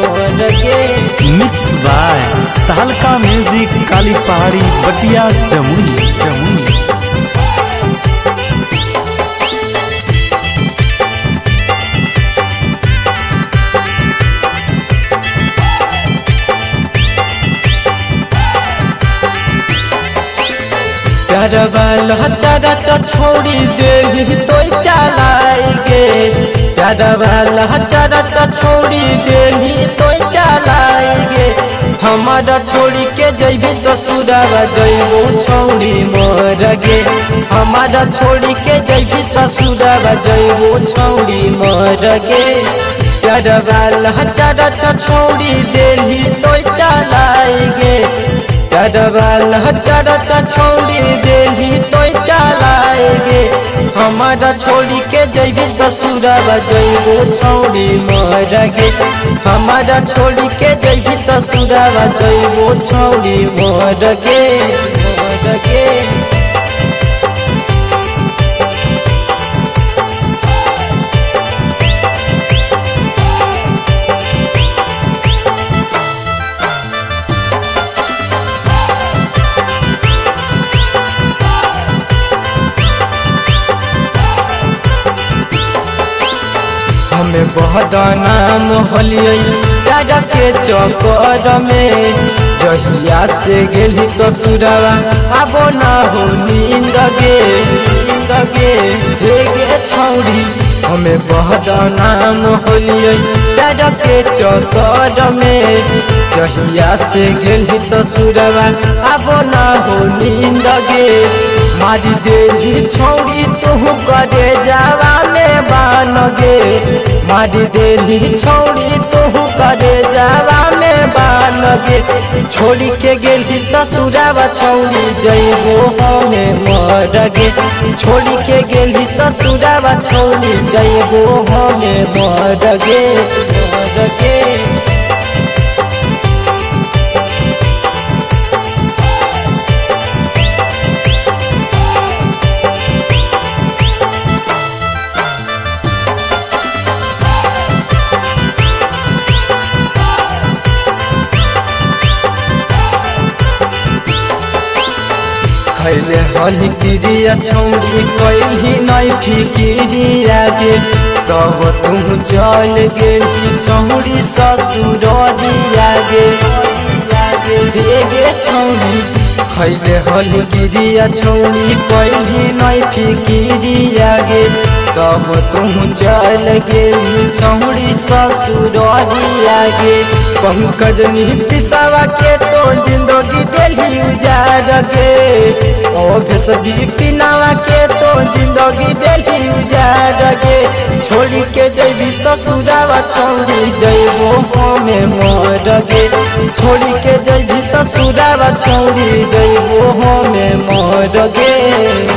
मोर गे। Mix by Tahalka music Kali Pahari Batiya Jamui Jamui. प्यार वाला चरचा छोड़ी दे तो चलाएगे। प्यार वाला चरचा छोड़ी दे तो चलाएगे। हमारा छोड़ी के जैबी ससुरावा जैबो छौड़ी मोर गे। हमारा छोड़ी के जैबी ससुरावा जैबो छौड़ी मोर गे। प्यार वाला चरचा छोड़ी दे तो चलाएगे। प्यार वाला चरचा छोड़ी दे तो चलाएगे। हमारा छोड़ी के जैबी ससुरावा जैबो छौड़ी मोर गे। हमारा छोड़ी के जैबी ससुरावा जैबो छौड़ी मोर गे मोर गे। हमें बहुत नाम होलिए प्यार के चक्कर में। जहिया से गेली ससुरावा आबो ना हो नींद गे नींद गे हे गे छौड़ी। हमें बहुत नाम होलिए प्यार के चक्कर में। जहिया से गेली ससुरावा आबो ना हो नींद गे। मारी देली छौड़ी तू करे जावा में बान गे। मारी देली छौड़ी तू करे जावा में बान गे। छोड़ी के गेली ससुरावा छौड़ी जैबो हमें मोर गे। छोड़ी के गेली ससुरावा छौड़ी जैबो हमें मोर गे मोर गे। खैले हली क्रिया छौड़ी कैली नहीं फिक्रिया गे। तब तू चल गेली छौड़ी ससुरिया गे गे छौड़ी। खैले हली क्रिया छौड़ी कैली नहीं फिक्रिया गे। तब तू चल गेली छौड़ी ससुरिया गे। पंकज नीतिशवा के तो जिंदगी दिली उजाड़ गे। ओ भेसजी पिनावा के तो जिंदगी दिली उजाड़ गे। छोड़ी के जैबी ससुरावा छौड़ी जैबो हमें मोर गे। छोड़ी के जैबी ससुरावा छौड़ी जैबो हमें मोर गे।